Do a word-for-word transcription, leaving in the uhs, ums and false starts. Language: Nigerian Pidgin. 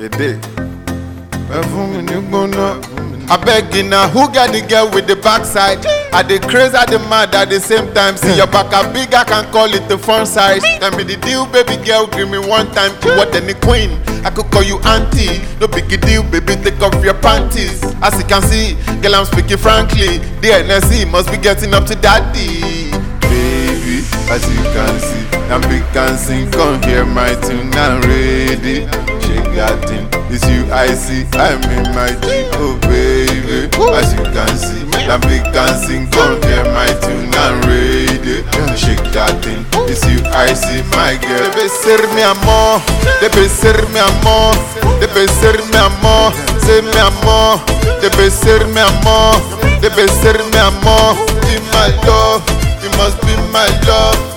Dede. I beg you now, who got the girl with the backside? Are they crazy, are they mad at the same time? See your back are big, I can call it the front side. Tell me the deal, baby girl, give me one time. What any queen? I could call you auntie. No big deal, baby, take off your panties. As you can see, girl, I'm speaking frankly. The N S C must be getting up to daddy. Baby, as you can see, I'm big and sing. Come hear my tune, I'm ready. Shake that thing, it's you I see. I'm in my G, oh baby. As you can see, I'm big and sing. Come hear my tune, I'm ready. Shake that thing, it's you I see, my girl. Debe ser mi amor, debe ser mi amor, debe ser mi amor, ser mi amor, debe ser mi amor, debe ser mi amor. Be my love, you must be my love.